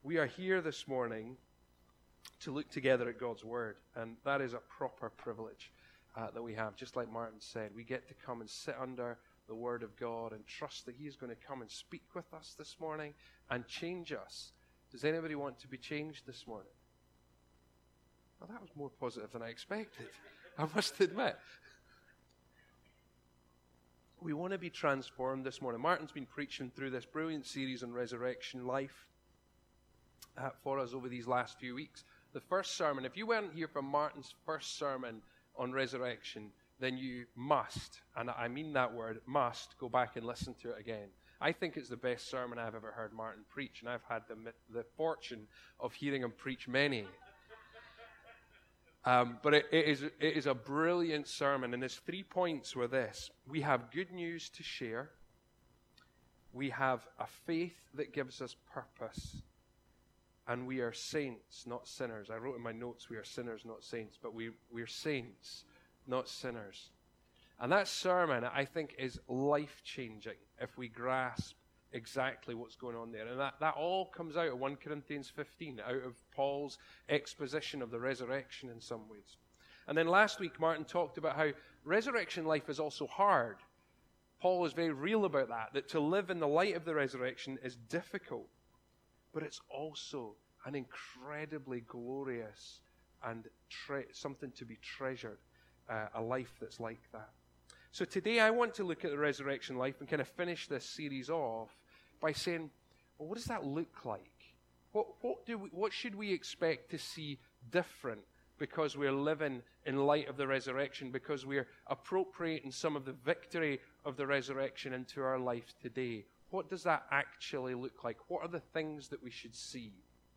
We are here this morning to look together at God's Word, and that is a proper privilege that we have. Just like Martin said, we get to come and sit under the Word of God and trust that He is going to come and speak with us this morning and change us. Does anybody want to be changed this morning? Well, that was more positive than I expected, I must admit. We want to be transformed this morning. Martin's been preaching through this brilliant series on resurrection life for us over these last few weeks. The first sermon, if you weren't here for Martin's first sermon on resurrection, then you must, and I mean that word, must, go back and listen to it again. I think it's the best sermon I've ever heard Martin preach, and I've had the fortune of hearing him preach many. But it is a brilliant sermon, and his 3 points were this. We have good news to share. We have a faith that gives us purpose. And we are saints, not sinners. I wrote in my notes, we are sinners, not saints. But we're saints, not sinners. And that sermon, I think, is life-changing if we grasp exactly what's going on there. And that all comes out of 1 Corinthians 15, out of Paul's exposition of the resurrection in some ways. And then last week, Martin talked about how resurrection life is also hard. Paul is very real about that to live in the light of the resurrection is difficult. But it's also an incredibly glorious and something to be treasured, a life that's like that. So today I want to look at the resurrection life and kind of finish this series off by saying, well, what does that look like? What should we expect to see different because we're living in light of the resurrection, because we're appropriating some of the victory of the resurrection into our life today? What does that actually look like? What are the things that we should see?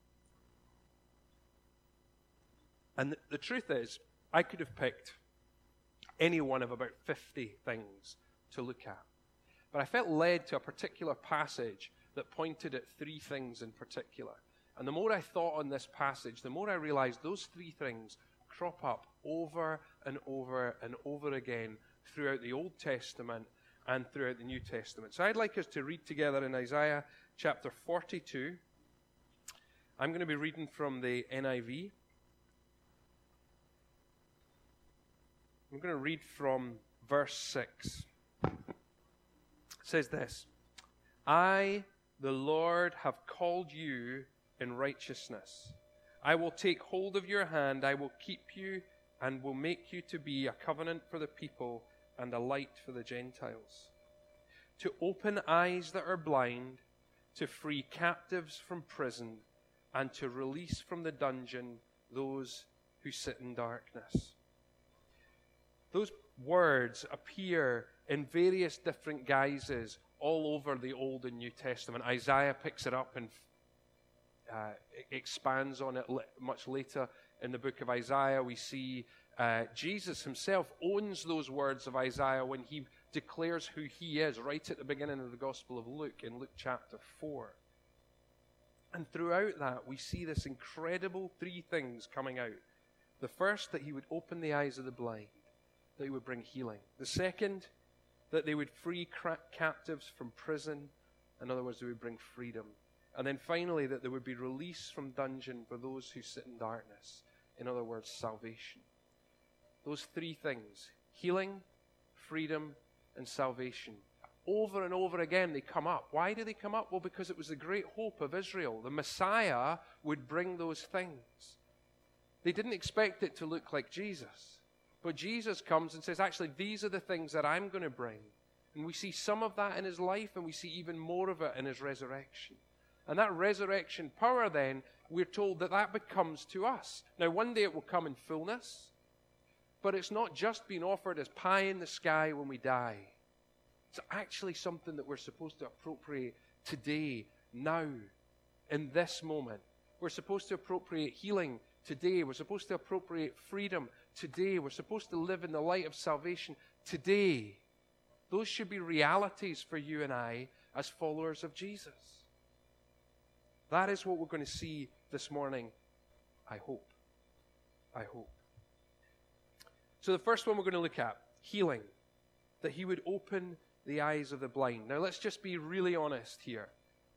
And the truth is, I could have picked any one of about 50 things to look at. But I felt led to a particular passage that pointed at 3 things in particular. And the more I thought on this passage, the more I realized those 3 things crop up over and over and over again throughout the Old Testament and throughout the New Testament. So I'd like us to read together in Isaiah chapter 42. I'm going to be reading from the NIV. I'm going to read from verse 6. It says this: I, the Lord, have called you in righteousness. I will take hold of your hand, I will keep you, and will make you to be a covenant for the people and a light for the Gentiles, to open eyes that are blind, to free captives from prison, and to release from the dungeon those who sit in darkness. Those words appear in various different guises all over the Old and New Testament. Isaiah picks it up and expands on it much later in the book of Isaiah. We see Jesus himself owns those words of Isaiah when he declares who he is right at the beginning of the Gospel of Luke, in Luke chapter 4. And throughout that, we see this incredible 3 things coming out. The first, that he would open the eyes of the blind, that he would bring healing. The second, that they would free captives from prison. In other words, they would bring freedom. And then finally, that there would be release from dungeon for those who sit in darkness. In other words, salvation. Those 3 things, healing, freedom, and salvation. Over and over again they come up. Why do they come up? Well, because it was the great hope of Israel. The Messiah would bring those things. They didn't expect it to look like Jesus. But Jesus comes and says, actually, these are the things that I'm going to bring. And we see some of that in his life, and we see even more of it in his resurrection. And that resurrection power then, we're told that becomes to us. Now, one day it will come in fullness, but it's not just being offered as pie in the sky when we die. It's actually something that we're supposed to appropriate today, now, in this moment. We're supposed to appropriate healing today. We're supposed to appropriate freedom today. We're supposed to live in the light of salvation today. Those should be realities for you and I as followers of Jesus. That is what we're going to see this morning, I hope. I hope. So the first one we're going to look at, healing. That he would open the eyes of the blind. Now let's just be really honest here.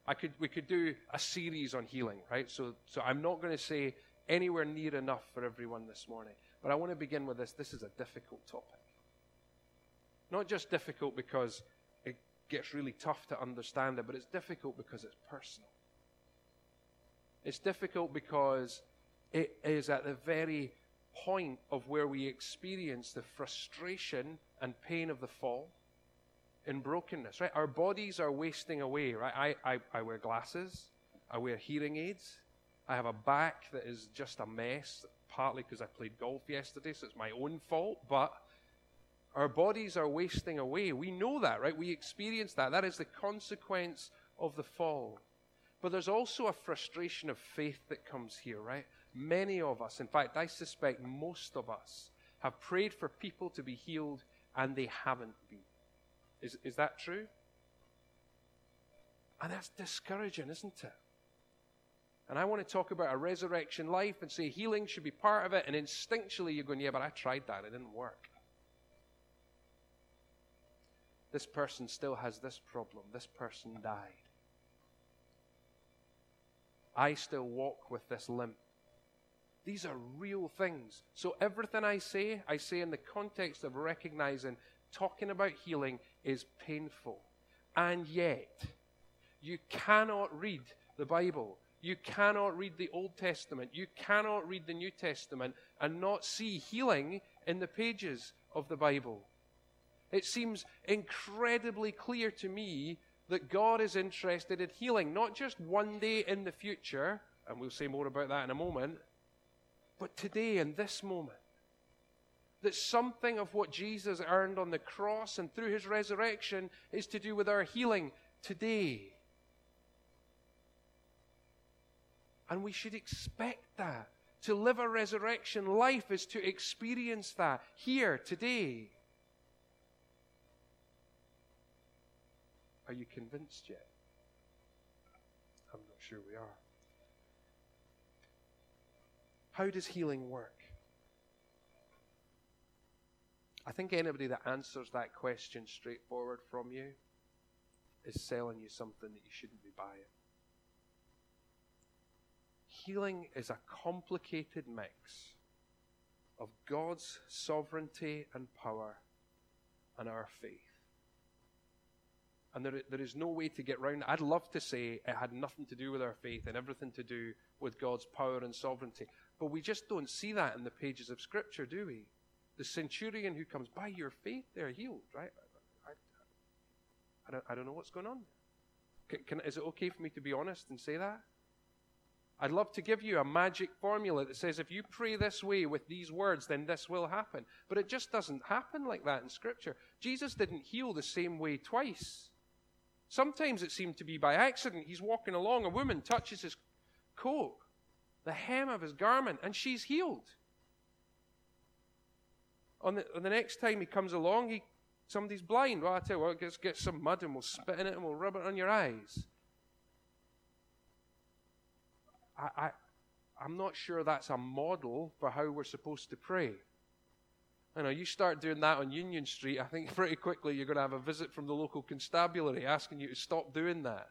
We could do a series on healing, right? So I'm not going to say anywhere near enough for everyone this morning. But I want to begin with this. This is a difficult topic. Not just difficult because it gets really tough to understand it, but it's difficult because it's personal. It's difficult because it is at the very point of where we experience the frustration and pain of the fall in brokenness, right? Our bodies are wasting away, right? I wear glasses. I wear hearing aids. I have a back that is just a mess, partly because I played golf yesterday, so it's my own fault, but our bodies are wasting away. We know that, right? We experience that. That is the consequence of the fall. But there's also a frustration of faith that comes here, right? Many of us, in fact, I suspect most of us, have prayed for people to be healed and they haven't been. Is that true? And that's discouraging, isn't it? And I want to talk about a resurrection life and say healing should be part of it, and instinctually you're going, yeah, but I tried that. It didn't work. This person still has this problem. This person died. I still walk with this limp. These are real things. So everything I say in the context of recognizing, talking about healing is painful. And yet, you cannot read the Bible. You cannot read the Old Testament. You cannot read the New Testament and not see healing in the pages of the Bible. It seems incredibly clear to me that God is interested in healing, not just one day in the future, and we'll say more about that in a moment, but today, in this moment. That something of what Jesus earned on the cross and through his resurrection is to do with our healing today. And we should expect that. To live a resurrection life is to experience that here, today. Are you convinced yet? I'm not sure we are. How does healing work? I think anybody that answers that question straightforward from you is selling you something that you shouldn't be buying. Healing is a complicated mix of God's sovereignty and power and our faith. And there is no way to get around it. I'd love to say it had nothing to do with our faith and everything to do with God's power and sovereignty. But we just don't see that in the pages of Scripture, do we? The centurion who comes, by your faith they're healed, right? I don't know what's going on. Is it okay for me to be honest and say that? I'd love to give you a magic formula that says if you pray this way with these words, then this will happen. But it just doesn't happen like that in Scripture. Jesus didn't heal the same way twice. Sometimes it seemed to be by accident. He's walking along, a woman touches his coat, the hem of his garment, and she's healed. On the next time he comes along, somebody's blind. Well, I tell you what, let's get some mud and we'll spit in it and we'll rub it on your eyes. I'm not sure that's a model for how we're supposed to pray. I know, you start doing that on Union Street, I think pretty quickly you're going to have a visit from the local constabulary asking you to stop doing that.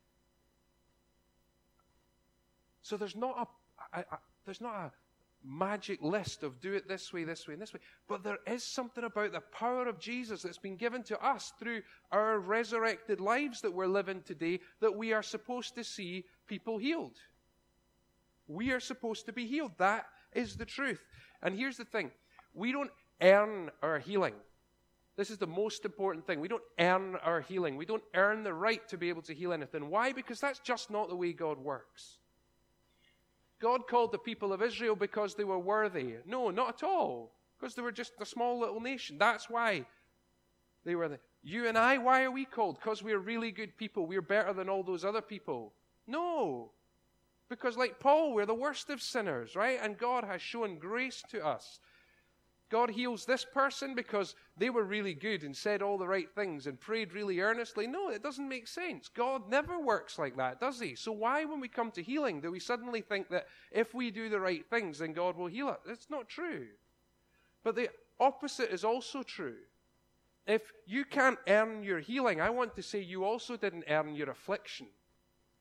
So there's not a magic list of do it this way, this way, and this way. But there is something about the power of Jesus that's been given to us through our resurrected lives that we're living today that we are supposed to see people healed. We are supposed to be healed. That is the truth. And here's the thing. We don't earn our healing. This is the most important thing. We don't earn our healing. We don't earn the right to be able to heal anything. Why? Because that's just not the way God works. God called the people of Israel because they were worthy. No, not at all. Because they were just a small little nation. That's why they were there. You and I, why are we called? Because we're really good people. We're better than all those other people. No. Because like Paul, we're the worst of sinners, right? And God has shown grace to us. God heals this person because they were really good and said all the right things and prayed really earnestly. No, it doesn't make sense. God never works like that, does he? So why, when we come to healing, do we suddenly think that if we do the right things, then God will heal us? It's not true. But the opposite is also true. If you can't earn your healing, I want to say you also didn't earn your affliction.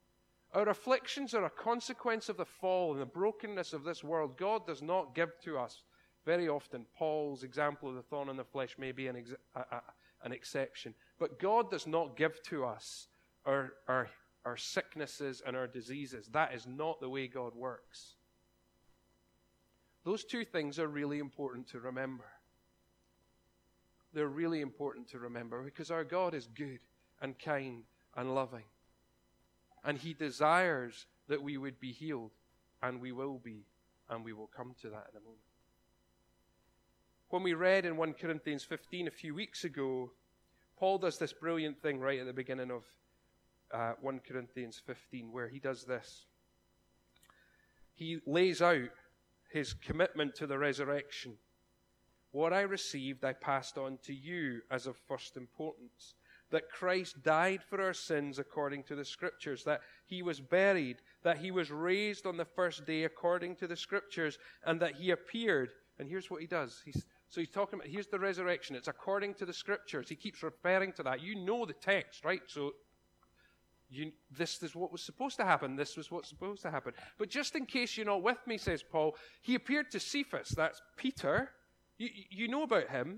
Our afflictions are a consequence of the fall and the brokenness of this world. God does not give to us very often. Paul's example of the thorn in the flesh may be an exception. But God does not give to us our sicknesses and our diseases. That is not the way God works. Those two things are really important to remember. They're really important to remember because our God is good and kind and loving. And He desires that we would be healed, and we will be, and we will come to that in a moment. When we read in 1 Corinthians 15 a few weeks ago, Paul does this brilliant thing right at the beginning of 1 Corinthians 15 where he does this. He lays out his commitment to the resurrection. What I received, I passed on to you as of first importance. That Christ died for our sins according to the Scriptures, that He was buried, that He was raised on the first day according to the Scriptures, and that He appeared. And here's what He does. He's talking about, here's the resurrection. It's according to the Scriptures. He keeps referring to that. You know the text, right? So this is what was supposed to happen. This was what's supposed to happen. But just in case you're not with me, says Paul, He appeared to Cephas. That's Peter. You know about him.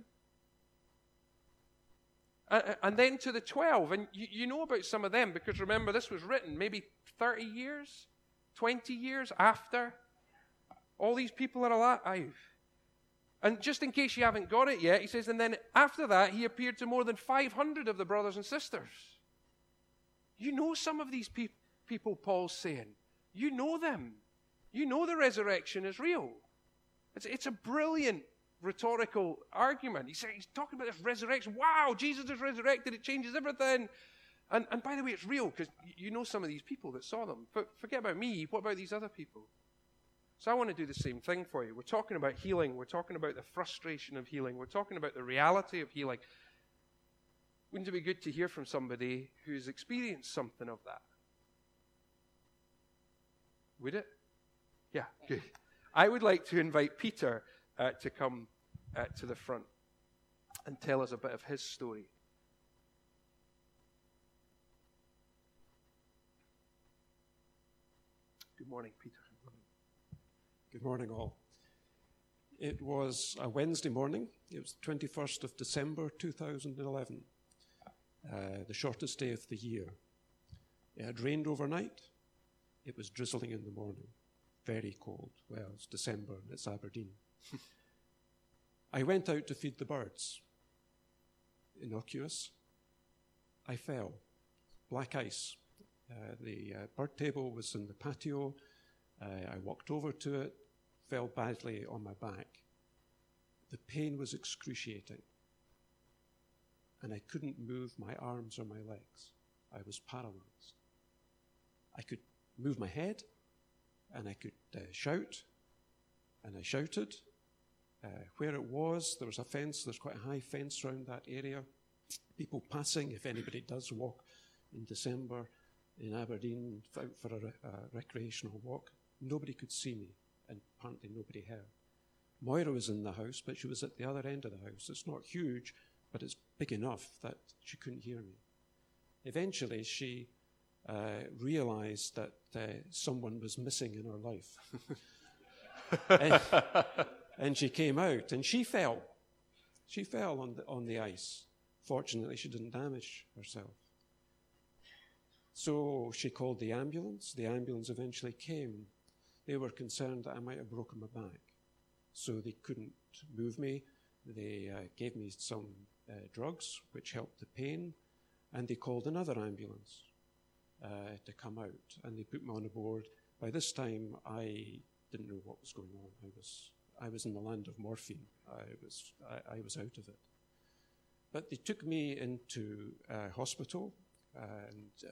And then to the 12, and you know about some of them, because remember, this was written maybe 30 years, 20 years after all these people are alive. And just in case you haven't got it yet, he says, and then after that, He appeared to more than 500 of the brothers and sisters. You know some of these people, Paul's saying. You know them. You know the resurrection is real. It's a brilliant rhetorical argument. He's talking about this resurrection. Wow, Jesus is resurrected. It changes everything. And by the way, it's real because you know some of these people that saw them. But forget about me. What about these other people? So I want to do the same thing for you. We're talking about healing. We're talking about the frustration of healing. We're talking about the reality of healing. Wouldn't it be good to hear from somebody who's experienced something of that? Would it? Yeah, good. I would like to invite Peter to come to the front and tell us a bit of his story. Good morning, Peter. Good morning, all. It was a Wednesday morning. It was the 21st of December, 2011, the shortest day of the year. It had rained overnight. It was drizzling in the morning. Very cold. Well, it's December and it's Aberdeen. I went out to feed the birds. Innocuous. I fell. Black ice. The bird table was in the patio. I walked over to it, fell badly on my back. The pain was excruciating. And I couldn't move my arms or my legs. I was paralyzed. I could move my head, and I could shout, and I shouted. Where it was, there was a fence. There's quite a high fence around that area. People passing, if anybody does walk in December in Aberdeen out for a recreational walk, nobody could see me, and apparently nobody heard. Moira was in the house, but she was at the other end of the house. It's not huge, but it's big enough that she couldn't hear me. Eventually, she realized that someone was missing in her life. And she came out, and she fell. She fell on the ice. Fortunately, she didn't damage herself. So she called the ambulance. The ambulance eventually came. They were concerned that I might have broken my back. So they couldn't move me. They gave me some drugs, which helped the pain, and they called another ambulance to come out, and they put me on a board. By this time, I didn't know what was going on. I was in the land of morphine. I was out of it. But they took me into hospital, and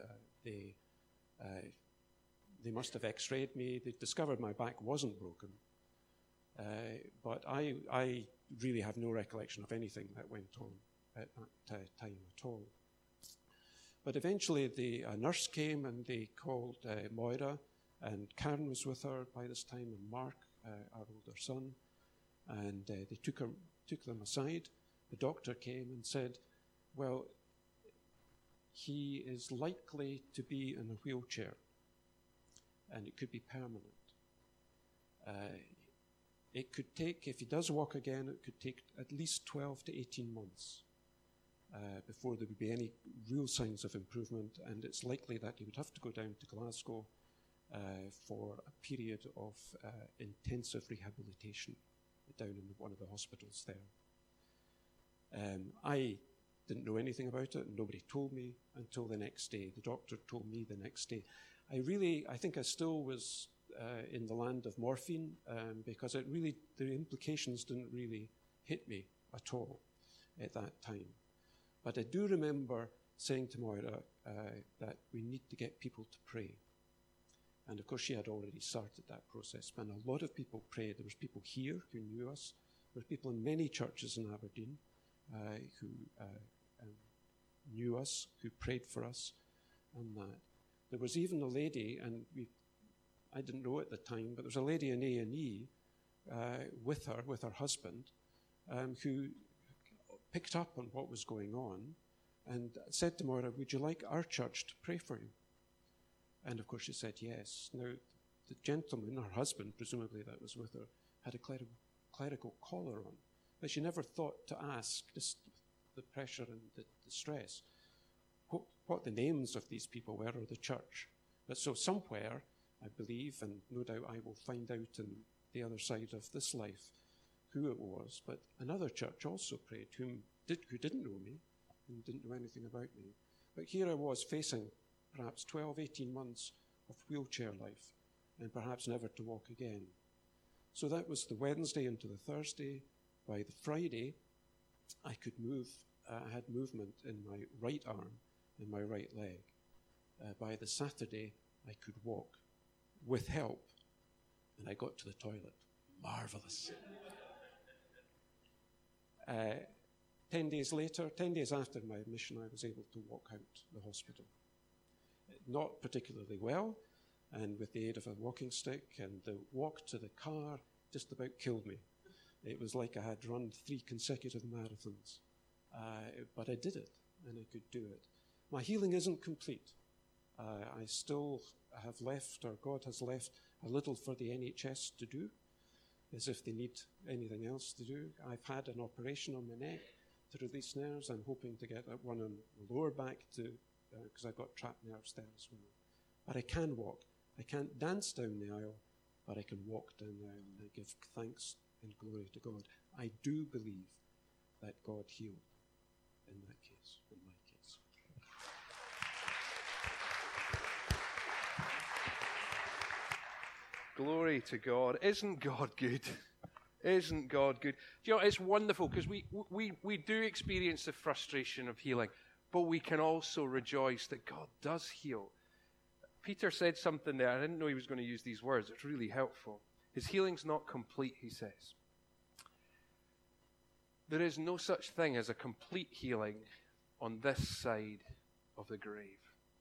they must have x-rayed me. They discovered my back wasn't broken. But I really have no recollection of anything that went on at that time at all. But eventually a nurse came and they called Moira, and Karen was with her by this time, and Mark, our older son, and they took them aside. The doctor came and said, well, he is likely to be in a wheelchair. and it could be permanent. It could take, if he does walk again, it could take at least 12 to 18 months before there would be any real signs of improvement, and it's likely that he would have to go down to Glasgow for a period of intensive rehabilitation down in one of the hospitals there. I didn't know anything about it, and nobody told me until the next day. The doctor told me the next day. I think I still was in the land of morphine because the implications didn't really hit me at all at that time. But I do remember saying to Moira that we need to get people to pray. And of course, she had already started that process. And a lot of people prayed. There was people here who knew us. There were people in many churches in Aberdeen who knew us, who prayed for us, and that. There was even a lady, and I didn't know at the time, but there was a lady in A&E with her husband, who picked up on what was going on and said to Moira, "Would you like our church to pray for you?" And of course she said yes. Now, the gentleman, her husband, presumably that was with her, had a clerical collar on, but she never thought to ask, just the pressure and the stress, what the names of these people were or the church. But so somewhere, I believe, and no doubt I will find out on the other side of this life who it was, but another church also prayed, who didn't know me and didn't know anything about me. But here I was facing perhaps 12, 18 months of wheelchair life and perhaps never to walk again. So that was the Wednesday into the Thursday. By the Friday, I could move. I had movement in my right arm and my right leg. By the Saturday, I could walk with help, and I got to the toilet. Marvelous. 10 days later, 10 days after my admission, I was able to walk out the hospital. Not particularly well, and with the aid of a walking stick, and the walk to the car just about killed me. It was like I had run 3 consecutive marathons. But I did it, and I could do it. My healing isn't complete. I still have left, or God has left, a little for the NHS to do, as if they need anything else to do. I've had an operation on my neck to release nerves. I'm hoping to get one on the lower back because I've got trapped nerves there as well. But I can walk. I can't dance down the aisle, but I can walk down the aisle, and I give thanks and glory to God. I do believe that God healed in that case, in my case. Glory to God. Isn't God good? Isn't God good? Do you know, it's wonderful because we do experience the frustration of healing, but we can also rejoice that God does heal. Peter said something there. I didn't know he was going to use these words. It's really helpful. His healing's not complete, he says. There is no such thing as a complete healing on this side of the grave.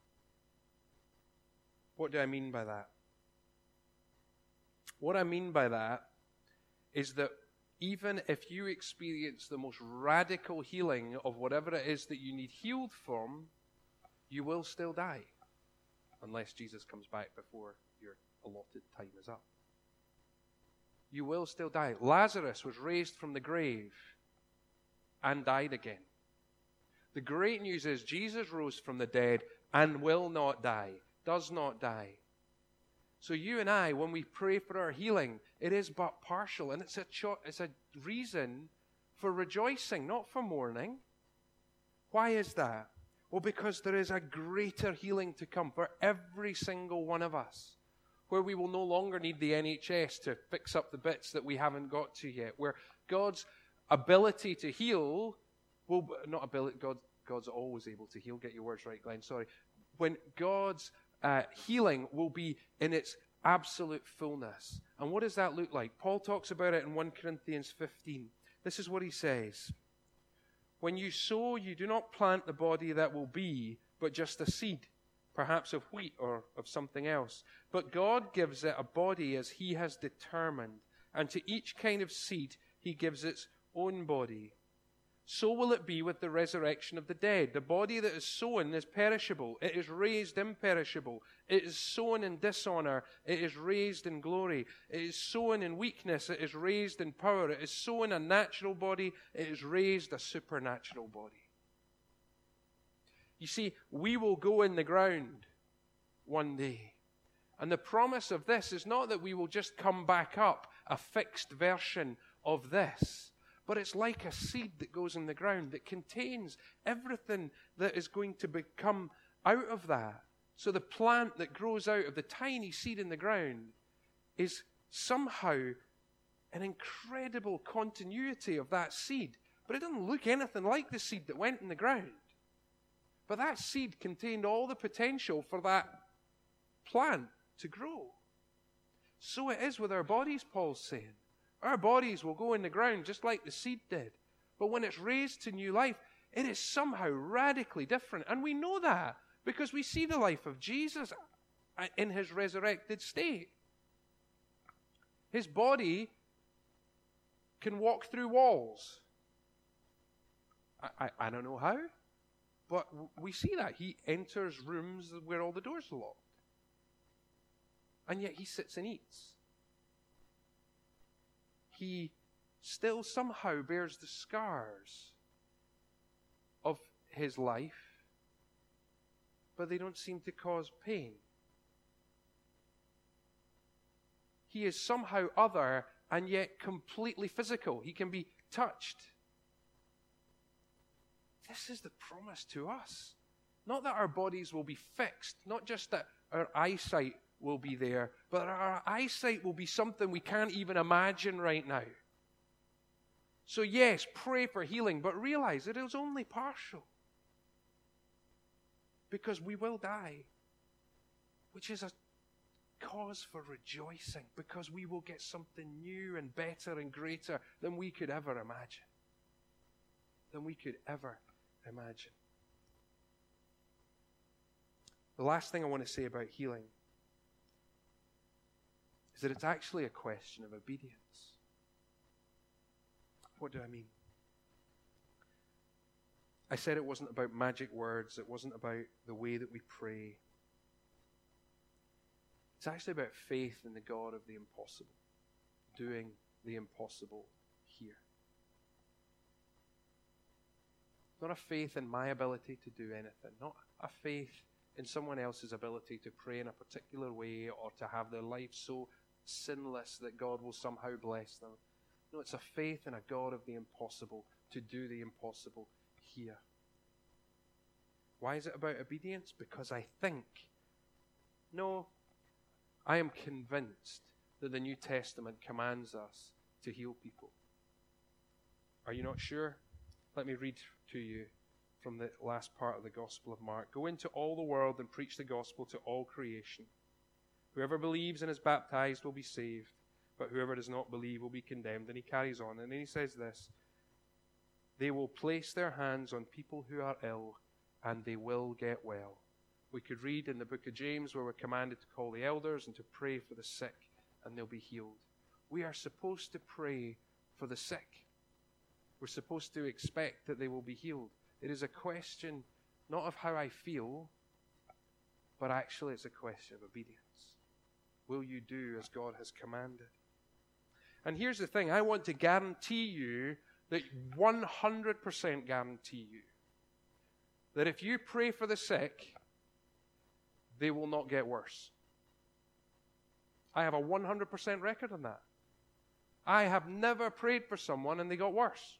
What do I mean by that? What I mean by that is that even if you experience the most radical healing of whatever it is that you need healed from, you will still die. Unless Jesus comes back before your allotted time is up. You will still die. Lazarus was raised from the grave and died again. The great news is Jesus rose from the dead and will not die, does not die. So you and I, when we pray for our healing, it is but partial, and it's a reason for rejoicing, not for mourning. Why is that? Well, because there is a greater healing to come for every single one of us, where we will no longer need the NHS to fix up the bits that we haven't got to yet, where God's ability to heal will not ability. God's always able to heal. Get your words right, Glenn. Sorry. When God's healing will be in its absolute fullness. And what does that look like? Paul talks about it in 1 Corinthians 15. This is what he says. When you sow, you do not plant the body that will be, but just a seed, perhaps of wheat or of something else. But God gives it a body as he has determined. And to each kind of seed, he gives its own body. so will it be with the resurrection of the dead. The body that is sown is perishable. It is raised imperishable. It is sown in dishonor. It is raised in glory. It is sown in weakness. It is raised in power. It is sown a natural body. It is raised a supernatural body. You see, we will go in the ground one day. And the promise of this is not that we will just come back up a fixed version of this. But it's like a seed that goes in the ground that contains everything that is going to become out of that. So the plant that grows out of the tiny seed in the ground is somehow an incredible continuity of that seed. But it doesn't look anything like the seed that went in the ground. But that seed contained all the potential for that plant to grow. So it is with our bodies, Paul's saying. Our bodies will go in the ground just like the seed did. But when it's raised to new life, it is somehow radically different. And we know that because we see the life of Jesus in his resurrected state. His body can walk through walls. I don't know how, but we see that. He enters rooms where all the doors are locked. And yet he sits and eats. He still somehow bears the scars of his life, but they don't seem to cause pain. He is somehow other and yet completely physical. He can be touched. This is the promise to us. Not that our bodies will be fixed, not just that our eyesight will be there, but our eyesight will be something we can't even imagine right now. So yes, pray for healing, but realize it is only partial. Because we will die, which is a cause for rejoicing, because we will get something new and better and greater than we could ever imagine. The last thing I want to say about healing is that it's actually a question of obedience. What do I mean? I said it wasn't about magic words. It wasn't about the way that we pray. It's actually about faith in the God of the impossible, doing the impossible here. Not a faith in my ability to do anything, not a faith in someone else's ability to pray in a particular way or to have their life so sinless that God will somehow bless them. No, it's a faith in a God of the impossible to do the impossible here. Why is it about obedience? Because I am convinced that the New Testament commands us to heal people. Are you not sure? Let me read to you from the last part of the Gospel of Mark. Go into all the world and preach the gospel to all creation. Whoever believes and is baptized will be saved, but whoever does not believe will be condemned. And he carries on, and then he says this: they will place their hands on people who are ill, and they will get well. We could read in the book of James where we're commanded to call the elders and to pray for the sick, and they'll be healed. We are supposed to pray for the sick. We're supposed to expect that they will be healed. It is a question not of how I feel, but actually it's a question of obedience. Will you do as God has commanded? And here's the thing. I want to guarantee you, that 100% guarantee you, that if you pray for the sick, they will not get worse. I have a 100% record on that. I have never prayed for someone and they got worse.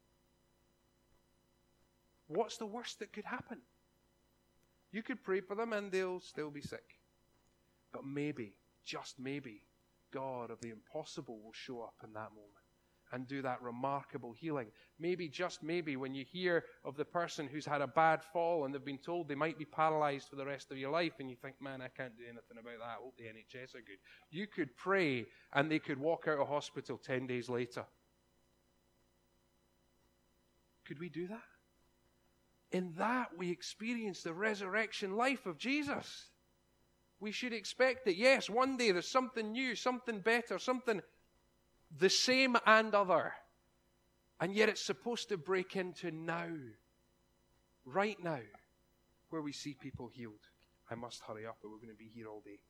What's the worst that could happen? You could pray for them and they'll still be sick. But maybe, just maybe, God of the impossible will show up in that moment and do that remarkable healing. Maybe, just maybe, when you hear of the person who's had a bad fall and they've been told they might be paralyzed for the rest of your life, and you think, man, I can't do anything about that. I hope the NHS are good. You could pray and they could walk out of hospital 10 days later. Could we do that? In that, we experience the resurrection life of Jesus. We should expect that, yes, one day there's something new, something better, something the same and other And yet it's supposed to break into now, right now, where we see people healed. I must hurry up or we're going to be here all day.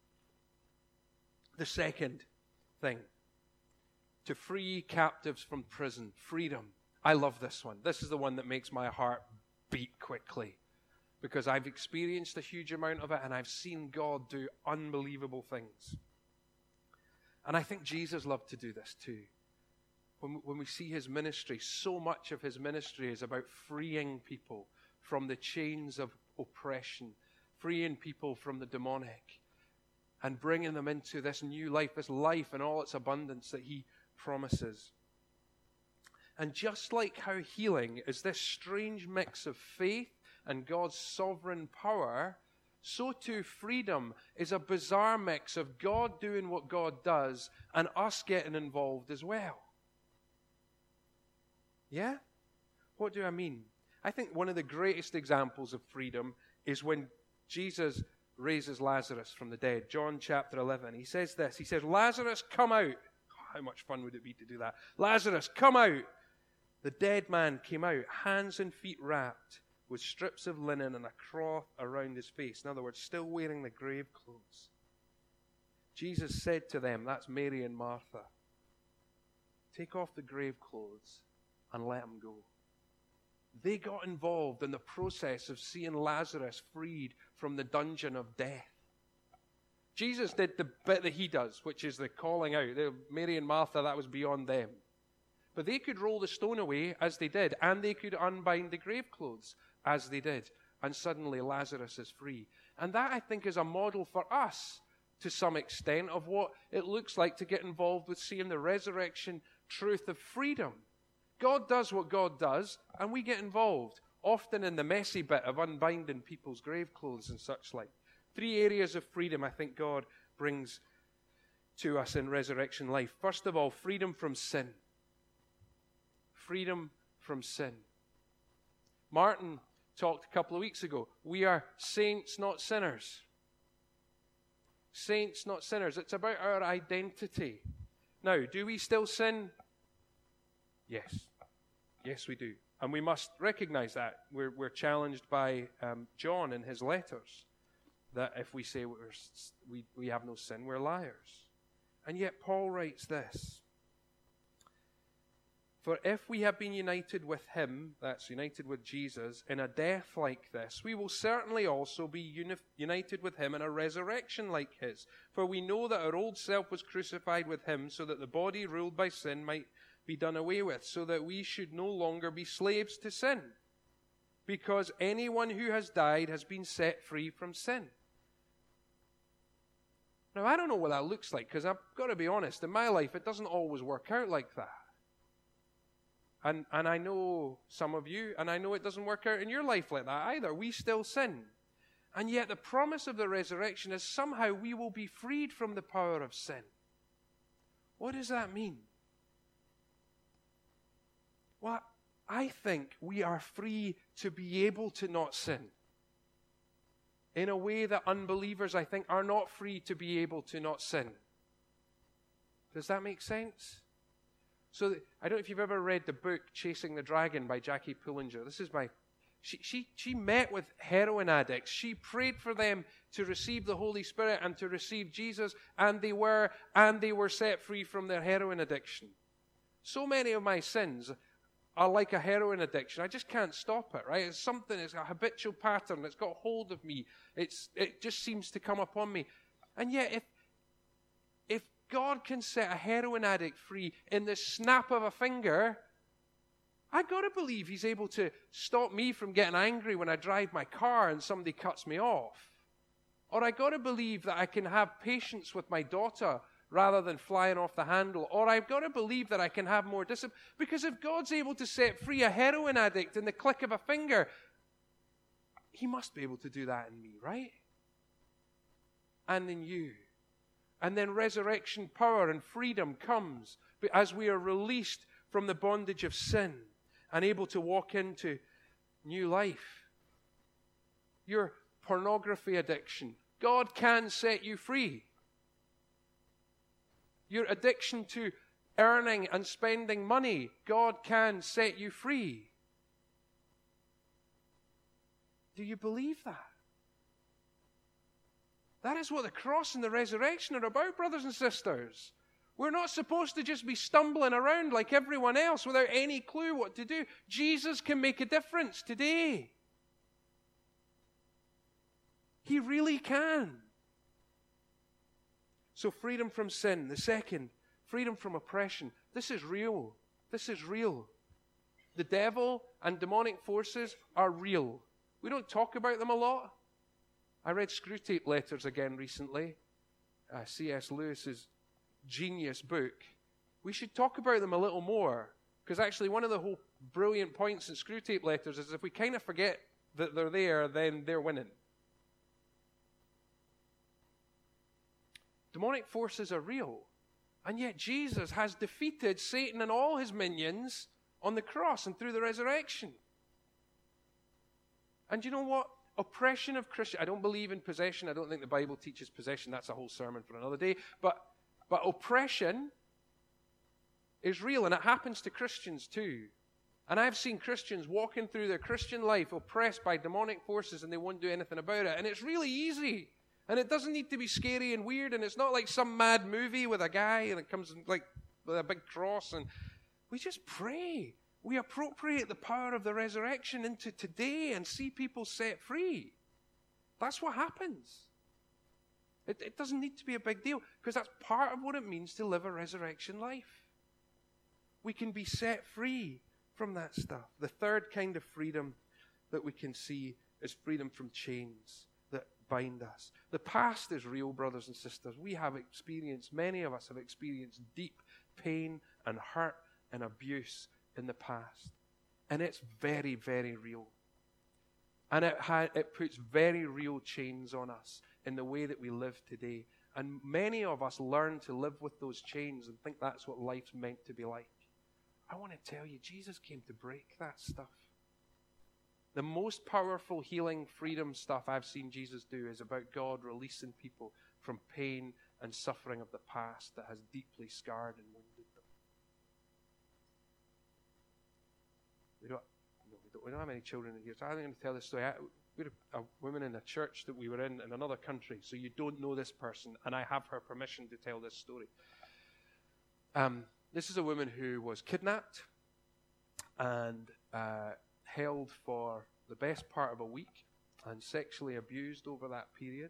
The second thing, to free captives from prison, freedom. I love this one. This is the one that makes my heart beat quickly, because I've experienced a huge amount of it and I've seen God do unbelievable things. And I think Jesus loved to do this too. When we see his ministry, so much of his ministry is about freeing people from the chains of oppression, freeing people from the demonic, and bringing them into this new life, this life in all its abundance that he promises. And just like how healing is this strange mix of faith and God's sovereign power, so too freedom is a bizarre mix of God doing what God does and us getting involved as well. Yeah? What do I mean? I think one of the greatest examples of freedom is when Jesus raises Lazarus from the dead. John chapter 11. He says this. He says, Lazarus, come out. How much fun would it be to do that? Lazarus, come out. The dead man came out, hands and feet wrapped with strips of linen and a cloth around his face. In other words, still wearing the grave clothes. Jesus said to them, that's Mary and Martha, take off the grave clothes and let him go. They got involved in the process of seeing Lazarus freed from the dungeon of death. Jesus did the bit that he does, which is the calling out. Mary and Martha, that was beyond them. But they could roll the stone away as they did, and they could unbind the grave clothes as they did. And suddenly Lazarus is free. And that, I think, is a model for us to some extent of what it looks like to get involved with seeing the resurrection truth of freedom. God does what God does, and we get involved, often in the messy bit of unbinding people's grave clothes and such like. 3 areas of freedom I think God brings to us in resurrection life. First of all, freedom from sin. Freedom from sin. Martin talked a couple of weeks ago. We are saints, not sinners. Saints, not sinners. It's about our identity. Now, do we still sin? Yes. Yes, we do. And we must recognize that. We're challenged by John in his letters that if we say we have no sin, we're liars. And yet Paul writes this. For if we have been united with him, that's united with Jesus, in a death like this, we will certainly also be united with him in a resurrection like his. For we know that our old self was crucified with him so that the body ruled by sin might be done away with, so that we should no longer be slaves to sin. Because anyone who has died has been set free from sin. Now, I don't know what that looks like, because I've got to be honest, in my life, it doesn't always work out like that. And I know some of you, and I know it doesn't work out in your life like that either. We still sin. And yet the promise of the resurrection is somehow we will be freed from the power of sin. What does that mean? Well, I think we are free to be able to not sin. In a way that unbelievers, I think, are not free to be able to not sin. Does that make sense? So, I don't know if you've ever read the book Chasing the Dragon by Jackie Pullinger. This is she met with heroin addicts. She prayed for them to receive the Holy Spirit and to receive Jesus, and they were set free from their heroin addiction. So many of my sins are like a heroin addiction. I just can't stop it, right? It's something, it's a habitual pattern that's got hold of me. It just seems to come upon me. And yet, if God can set a heroin addict free in the snap of a finger, I got to believe he's able to stop me from getting angry when I drive my car and somebody cuts me off. Or I got to believe that I can have patience with my daughter rather than flying off the handle. Or I've got to believe that I can have more discipline. Because if God's able to set free a heroin addict in the click of a finger, he must be able to do that in me, right? And in you. And then resurrection power and freedom comes as we are released from the bondage of sin and able to walk into new life. Your pornography addiction, God can set you free. Your addiction to earning and spending money, God can set you free. Do you believe that? That is what the cross and the resurrection are about, brothers and sisters. We're not supposed to just be stumbling around like everyone else without any clue what to do. Jesus can make a difference today. He really can. So freedom from sin. The second, freedom from oppression. This is real. This is real. The devil and demonic forces are real. We don't talk about them a lot. I read Screwtape Letters again recently. C.S. Lewis's genius book. We should talk about them a little more, because actually one of the whole brilliant points in Screwtape Letters is if we kind of forget that they're there, then they're winning. Demonic forces are real, and yet Jesus has defeated Satan and all his minions on the cross and through the resurrection. And you know what? Oppression of Christians. I don't believe in possession. I don't think the Bible teaches possession. That's a whole sermon for another day. But oppression is real, and it happens to Christians too. And I've seen Christians walking through their Christian life oppressed by demonic forces, and they won't do anything about it. And it's really easy. And it doesn't need to be scary and weird, and it's not like some mad movie with a guy, and it comes like with a big cross. And we just pray. We appropriate the power of the resurrection into today and see people set free. That's what happens. It doesn't need to be a big deal, because that's part of what it means to live a resurrection life. We can be set free from that stuff. The third kind of freedom that we can see is freedom from chains that bind us. The past is real, brothers and sisters. Many of us have experienced deep pain and hurt and abuse in the past. And it's very, very real. And it puts very real chains on us in the way that we live today. And many of us learn to live with those chains and think that's what life's meant to be like. I want to tell you, Jesus came to break that stuff. The most powerful healing freedom stuff I've seen Jesus do is about God releasing people from pain and suffering of the past that has deeply scarred and wounded them. We don't have any children in here, so I'm going to tell this story. We had a woman in a church that we were in another country, so you don't know this person, and I have her permission to tell this story. This is a woman who was kidnapped and held for the best part of a week and sexually abused over that period,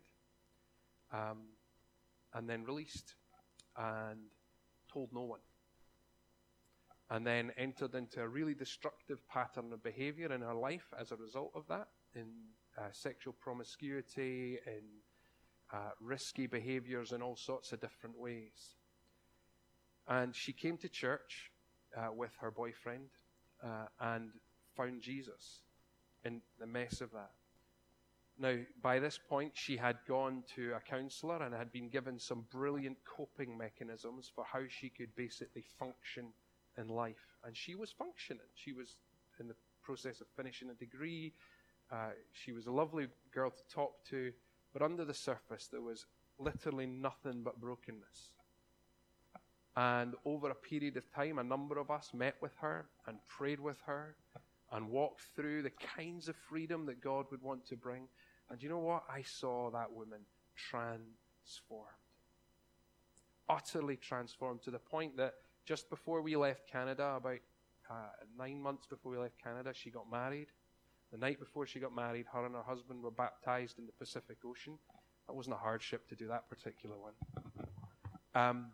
and then released and told no one. And then entered into a really destructive pattern of behavior in her life as a result of that, in sexual promiscuity, in risky behaviors in all sorts of different ways. And she came to church with her boyfriend and found Jesus in the mess of that. Now, by this point, she had gone to a counselor and had been given some brilliant coping mechanisms for how she could basically function in life. And she was functioning. She was in the process of finishing a degree. She was a lovely girl to talk to, but under the surface there was literally nothing but brokenness. And over a period of time, a number of us met with her and prayed with her and walked through the kinds of freedom that God would want to bring. And you know what? I saw that woman transformed. Utterly transformed, to the point that just before we left Canada, about 9 months before we left Canada, she got married. The night before she got married, her and her husband were baptized in the Pacific Ocean. That wasn't a hardship to do that particular one.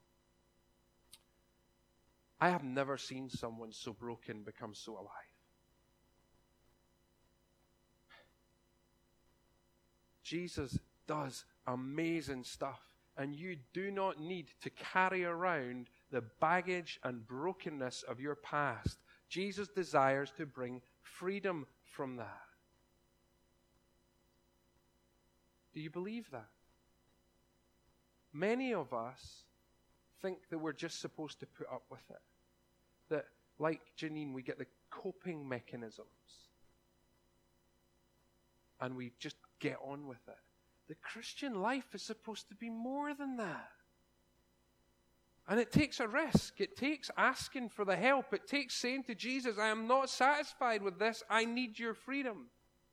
I have never seen someone so broken become so alive. Jesus does amazing stuff, and you do not need to carry around the baggage and brokenness of your past. Jesus desires to bring freedom from that. Do you believe that? Many of us think that we're just supposed to put up with it. That, like Janine, we get the coping mechanisms and we just get on with it. The Christian life is supposed to be more than that. And it takes a risk. It takes asking for the help. It takes saying to Jesus, I am not satisfied with this. I need your freedom.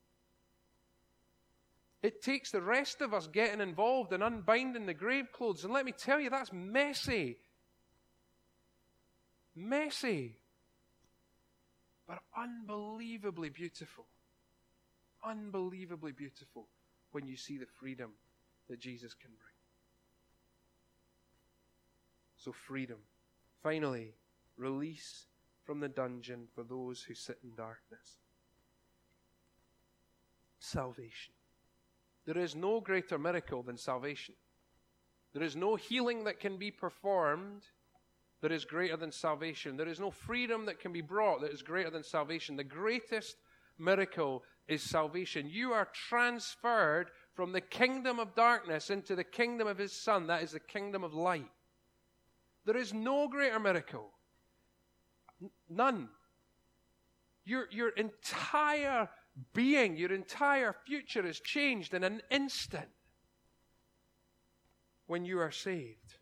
It takes the rest of us getting involved and unbinding the grave clothes. And let me tell you, that's messy. Messy. But unbelievably beautiful. Unbelievably beautiful when you see the freedom that Jesus can bring. So freedom. Finally, release from the dungeon for those who sit in darkness. Salvation. There is no greater miracle than salvation. There is no healing that can be performed that is greater than salvation. There is no freedom that can be brought that is greater than salvation. The greatest miracle is salvation. You are transferred from the kingdom of darkness into the kingdom of His Son. That is the kingdom of light. There is no greater miracle. None. Your entire being, your entire future is changed in an instant when you are saved.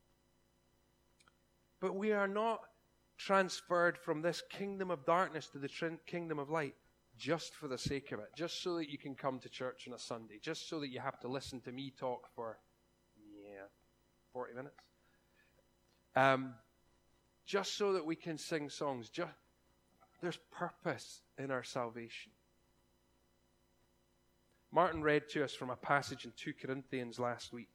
But we are not transferred from this kingdom of darkness to the kingdom of light just for the sake of it, just so that you can come to church on a Sunday, just so that you have to listen to me talk for 40 minutes. Just so that we can sing songs. There's purpose in our salvation. Martin read to us from a passage in 2 Corinthians last week.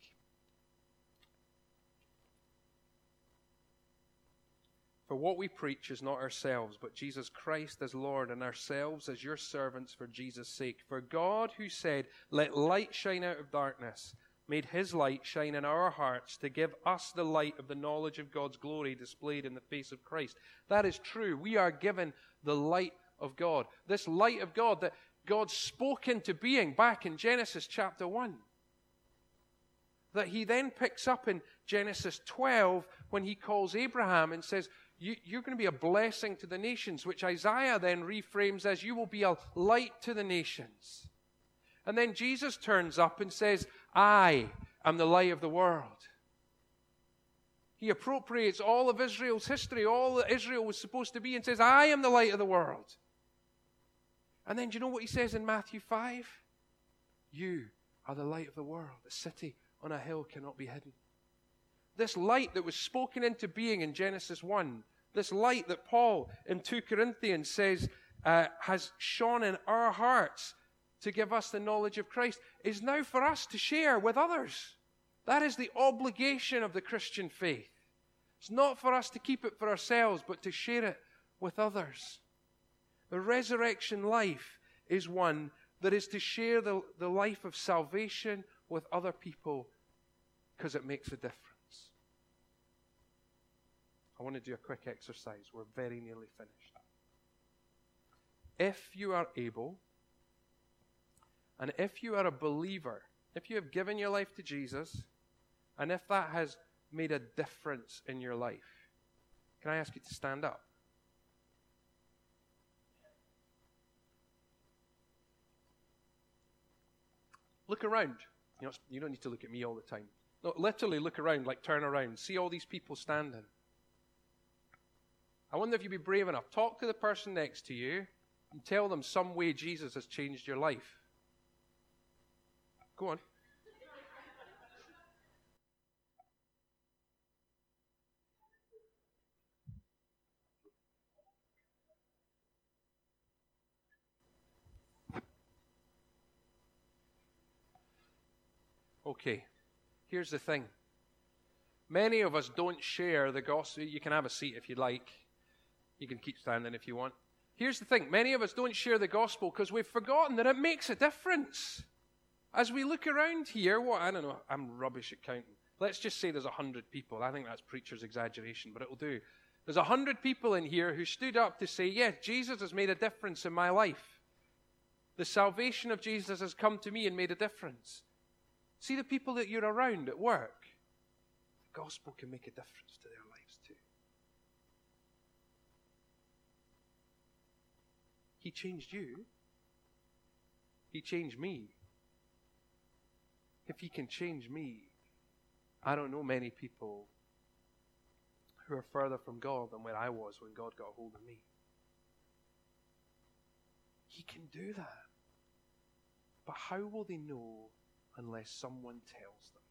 For what we preach is not ourselves, but Jesus Christ as Lord, and ourselves as your servants for Jesus' sake. For God, who said, let light shine out of darkness, made His light shine in our hearts to give us the light of the knowledge of God's glory displayed in the face of Christ. That is true. We are given the light of God. This light of God that God spoke into being back in Genesis chapter 1. That He then picks up in Genesis 12 when He calls Abraham and says, you're going to be a blessing to the nations, which Isaiah then reframes as, you will be a light to the nations. And then Jesus turns up and says, I am the light of the world. He appropriates all of Israel's history, all that Israel was supposed to be, and says, I am the light of the world. And then do you know what He says in Matthew 5? You are the light of the world. A city on a hill cannot be hidden. This light that was spoken into being in Genesis 1, this light that Paul in 2 Corinthians says has shone in our hearts to give us the knowledge of Christ, is now for us to share with others. That is the obligation of the Christian faith. It's not for us to keep it for ourselves, but to share it with others. The resurrection life is one that is to share the life of salvation with other people because it makes a difference. I want to do a quick exercise. We're very nearly finished. If you are able, and if you are a believer, if you have given your life to Jesus, and if that has made a difference in your life, can I ask you to stand up? Look around. You don't need to look at me all the time. No, literally look around, like turn around. See all these people standing. I wonder if you'd be brave enough. Talk to the person next to you and tell them some way Jesus has changed your life. Go on. Okay, here's the thing. Many of us don't share the gospel. You can have a seat if you'd like. You can keep standing if you want. Here's the thing. Many of us don't share the gospel because we've forgotten that it makes a difference. As we look around here, I don't know, I'm rubbish at counting. Let's just say there's 100 people. I think that's preacher's exaggeration, but it'll do. There's 100 people in here who stood up to say, yes, Jesus has made a difference in my life. The salvation of Jesus has come to me and made a difference. See the people that you're around at work. The gospel can make a difference to their lives too. He changed you. He changed me. If He can change me, I don't know many people who are further from God than where I was when God got a hold of me. He can do that. But how will they know unless someone tells them?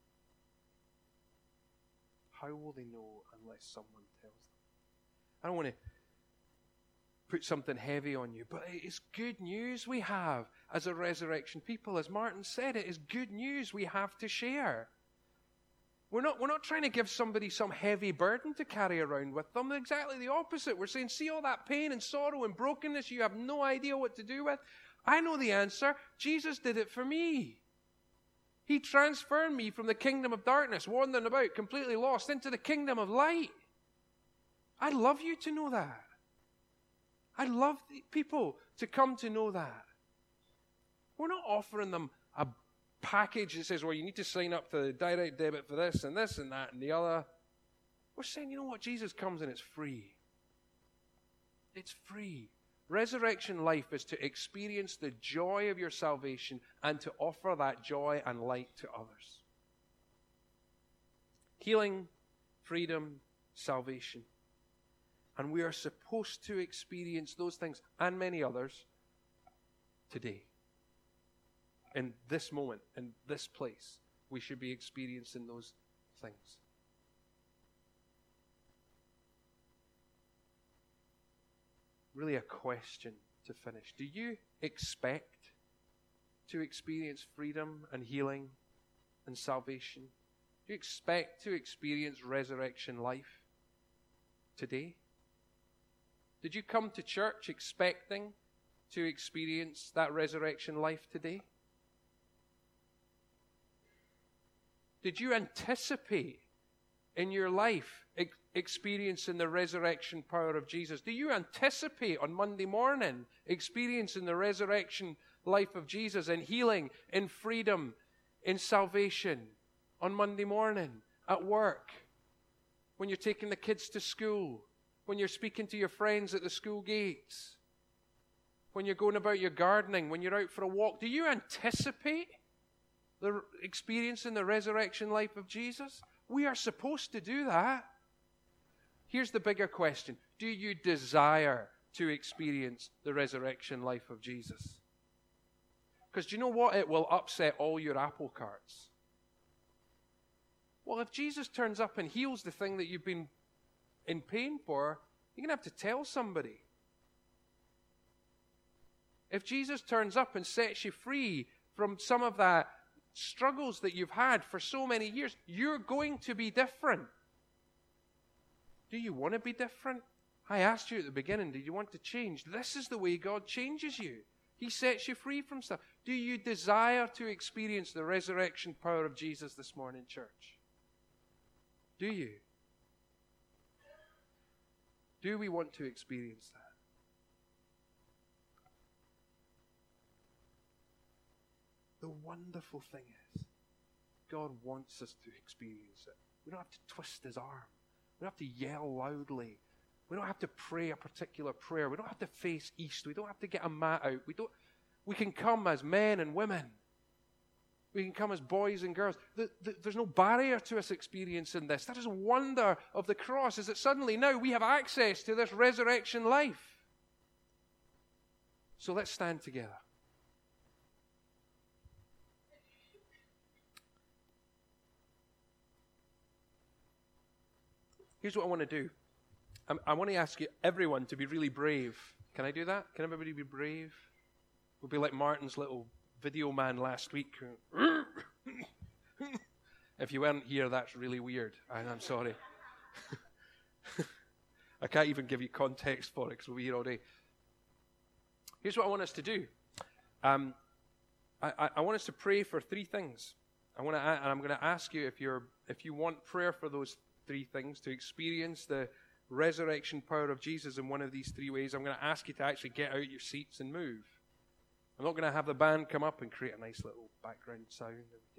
How will they know unless someone tells them? I don't want to put something heavy on you, but it's good news we have as a resurrection people. As Martin said, it is good news we have to share. We're not trying to give somebody some heavy burden to carry around with them. Exactly the opposite. We're saying, see all that pain and sorrow and brokenness you have no idea what to do with? I know the answer. Jesus did it for me. He transferred me from the kingdom of darkness, wandering about, completely lost, into the kingdom of light. I'd love you to know that. I'd love people to come to know that. We're not offering them a package that says, well, you need to sign up to the direct debit for this and that and the other. We're saying, you know what? Jesus comes and it's free. It's free. Resurrection life is to experience the joy of your salvation and to offer that joy and light to others. Healing, freedom, salvation. And we are supposed to experience those things and many others today. In this moment, in this place, we should be experiencing those things. Really a question to finish. Do you expect to experience freedom and healing and salvation? Do you expect to experience resurrection life today? Did you come to church expecting to experience that resurrection life today? Did you anticipate in your life experiencing the resurrection power of Jesus? Do you anticipate on Monday morning experiencing the resurrection life of Jesus in healing, in freedom, in salvation on Monday morning, at work, when you're taking the kids to school, when you're speaking to your friends at the school gates, when you're going about your gardening, when you're out for a walk? Do you anticipate the experiencing the resurrection life of Jesus? We are supposed to do that. Here's the bigger question. Do you desire to experience the resurrection life of Jesus? Because do you know what? It will upset all your apple carts. Well, if Jesus turns up and heals the thing that you've been in pain for, you're going to have to tell somebody. If Jesus turns up and sets you free from some of that struggles that you've had for so many years, you're going to be different. Do you want to be different? I asked you at the beginning, did you want to change? This is the way God changes you. He sets you free from stuff. Do you desire to experience the resurrection power of Jesus this morning, church? Do you? Do we want to experience that? The wonderful thing is, God wants us to experience it. We don't have to twist his arm. We don't have to yell loudly. We don't have to pray a particular prayer. We don't have to face east. We don't have to get a mat out. We can come as men and women. We can come as boys and girls. There's no barrier to us experiencing this. That is a wonder of the cross, is that suddenly now we have access to this resurrection life. So let's stand together. Here's what I want to do. I want to ask you, everyone, to be really brave. Can I do that? Can everybody be brave? We'll be like Martin's little video man last week. If you weren't here, that's really weird. I'm sorry. I can't even give you context for it because we'll be here all day. Here's what I want us to do. I want us to pray for three things. I'm going to ask you if you want prayer for those three things, to experience the resurrection power of Jesus in one of these three ways. I'm going to ask you to actually get out your seats and move. I'm not going to have the band come up and create a nice little background sound.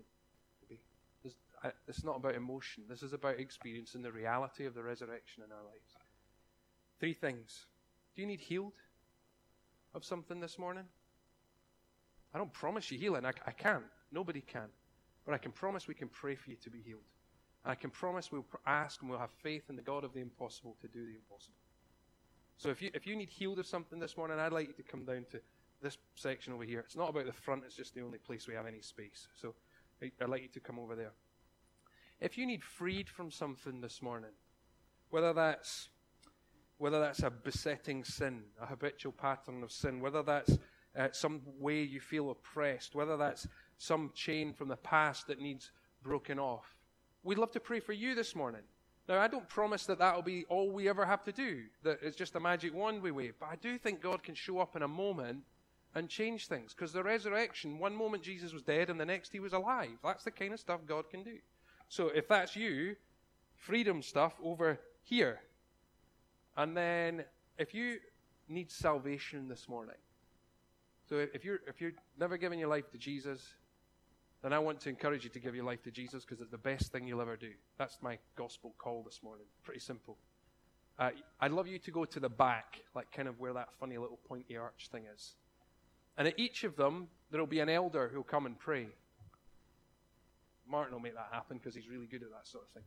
It's not about emotion. This is about experiencing the reality of the resurrection in our lives. Three things. Do you need healed of something this morning? I don't promise you healing. I can't. Nobody can. But I can promise we can pray for you to be healed. I can promise we'll ask and we'll have faith in the God of the impossible to do the impossible. So if you need healed of something this morning, I'd like you to come down to this section over here. It's not about the front, it's just the only place we have any space. So I'd like you to come over there. If you need freed from something this morning, whether that's a besetting sin, a habitual pattern of sin, whether that's some way you feel oppressed, whether that's some chain from the past that needs broken off, we'd love to pray for you this morning. Now, I don't promise that that'll be all we ever have to do, that it's just a magic wand we wave, but I do think God can show up in a moment and change things, because the resurrection, one moment Jesus was dead and the next he was alive. That's the kind of stuff God can do. So if that's you, freedom stuff over here. And then if you need salvation this morning, so if you're never given your life to Jesus, then I want to encourage you to give your life to Jesus, because it's the best thing you'll ever do. That's my gospel call this morning. Pretty simple. I'd love you to go to the back, like kind of where that funny little pointy arch thing is. And at each of them, there will be an elder who'll come and pray. Martin will make that happen because he's really good at that sort of thing.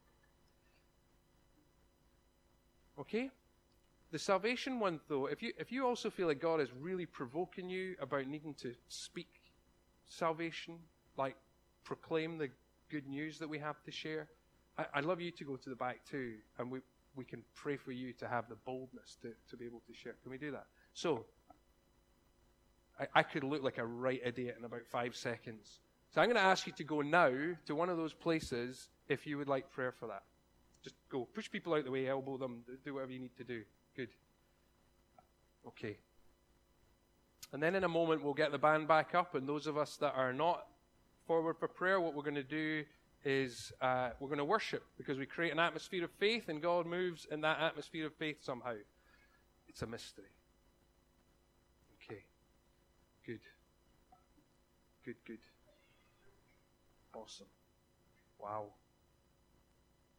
Okay? The salvation one, though, if you also feel like God is really provoking you about needing to speak salvation, like proclaim the good news that we have to share, I'd love you to go to the back too, and we can pray for you to have the boldness to be able to share. Can we do that? So, I could look like a right idiot in about 5 seconds. So I'm going to ask you to go now to one of those places if you would like prayer for that. Just go. Push people out the way, elbow them, do whatever you need to do. Good. Okay. And then in a moment we'll get the band back up, and those of us that are not forward for prayer, what we're going to do is we're going to worship, because we create an atmosphere of faith and God moves in that atmosphere of faith somehow. It's a mystery. Okay. Good. Good. Awesome. Wow.